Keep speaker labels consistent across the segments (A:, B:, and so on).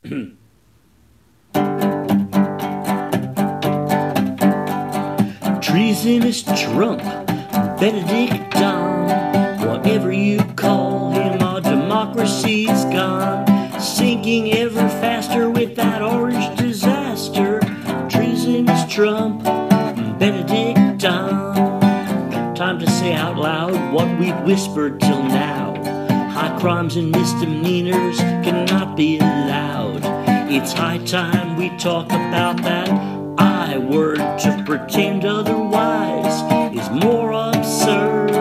A: Treasonous Trump, Benedict Don, whatever you call him, our democracy's gone, sinking ever faster with that orange disaster. Treasonous Trump, Benedict Don. Time to say out loud what we've whispered till now. High crimes and misdemeanors cannot be allowed. It's high time we talk about that I word. To pretend otherwise is more absurd.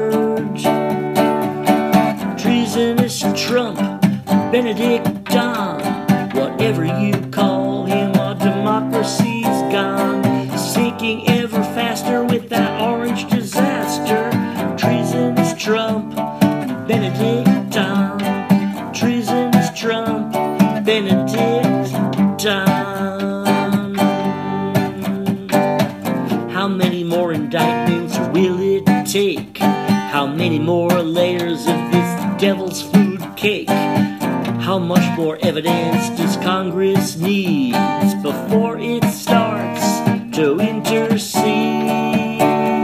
A: Treasonous Trump, Benedict Don, whatever you call him, our democracy's gone, sinking ever faster with that orange disaster. Treasonous Trump, Benedict Don. Treasonous Trump, Benedict Don. How many more indictments will it take? How many more layers of this devil's food cake? How much more evidence does Congress need before it starts to intercede?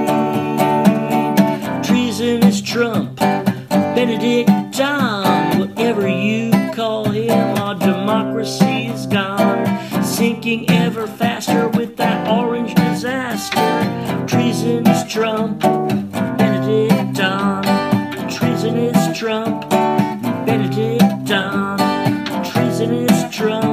A: Treasonous Trump, Benedict Don, whatever you call him, our democracy is gone, sinking ever faster with that orange disaster. Treasonous Trump, Benedict Don. Treasonous Trump, Benedict Don. Treasonous Trump.